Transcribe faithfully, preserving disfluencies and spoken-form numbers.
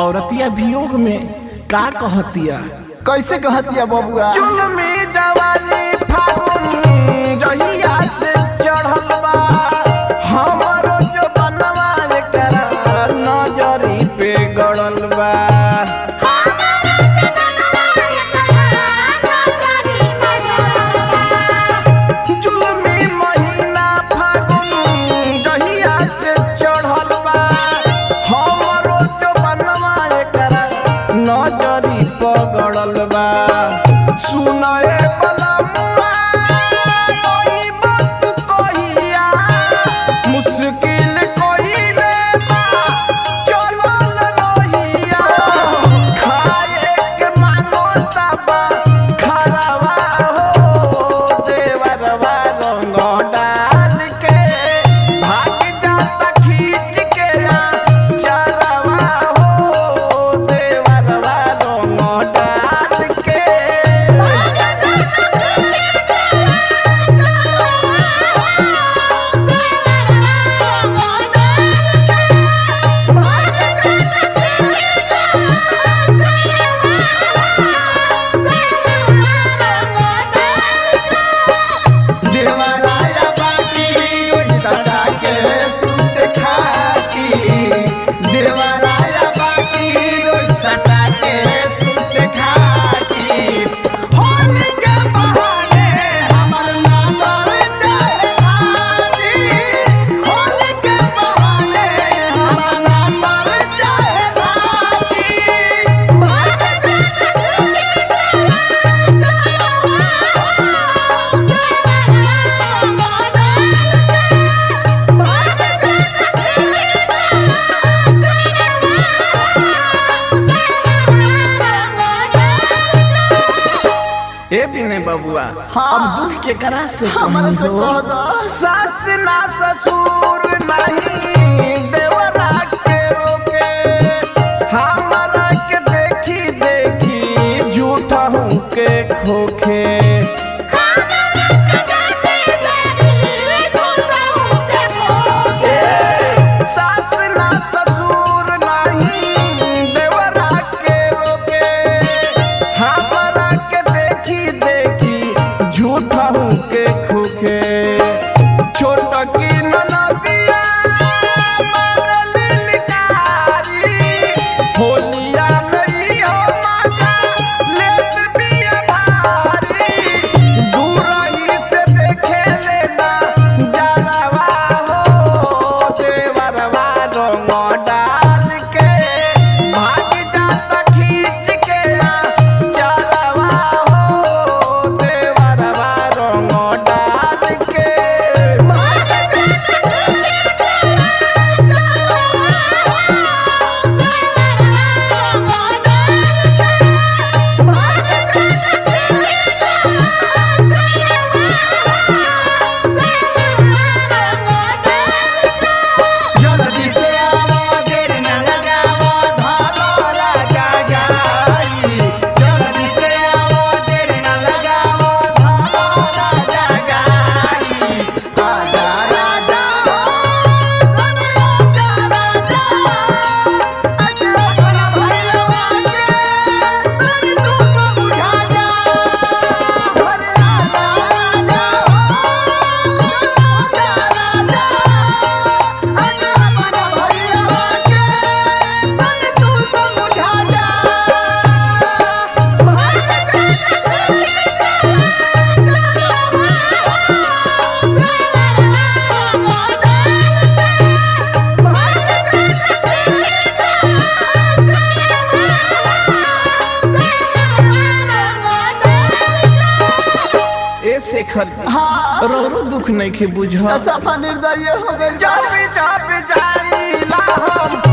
औरतिया वियोग में का कहतिया? कैसे कहतिया बबुआ? जुल्मी जवानी फागुन जहिया से चढ़ल बा, हमरो जो बनवा एकरा नजरी पे गड़ल बा। जुल्मी महीना फागुन जहिया से चढ़ल बा, हमरो जो बनवा एकरा नजरी पे गड़ल बा। सुनए बलमुआ कोई बात कहिया, मुश्किल कइले बा चलल रहिया। खाए के मांगता बा खरवा हो, देवरवा रंग डाल के भाग जाता खींच के चरवा हो, देवरवा रंग डाल के। देवराया बाटी सदा के सुत खाती, देवराया बाटी सदा के सुत खाती। होली के बहाने हमर नाम चाहे भाती, होली के बहाने हमर नाम चाहे भाती। ए बिने बबुआ, हाँ। अब दुख के करा से हमारे से कहियो। कह दो। सास ना ससुर नहीं देवरा के रोके, हमारा के देखी देखी झूठा हूँ के खोखे। ए, सास ना ससुर नहीं देवरा के रोके, हमारा के देखी देखी झूठा हूँ के खोखे। छोट की ननदिया मारली लिकारी, होलिया नहीं हो मजा लेत बिया भारी। दूरही से देखे लेना जरवा हो, देवरवा रंग डाल के भाग जाता खींच के चरवा हो, देवरवा रंग डाल के। जल्दी से आओ देर न लगाओ धारा लगा गाई, जल्दी से आओ देर न लगाओ धारा लगा गाई। आजा राजा आजा राजा आजा बड़ा भैया के तनी तू समझा जा। अरे आजा राजा आजा राजा आजा बड़ा भैया के तनी तू समझा जा। ए शेखर जी, हाँ। रो रो दुख नहीं के बुझ। सफा निर्दय हो गई। जब जब जाइला हम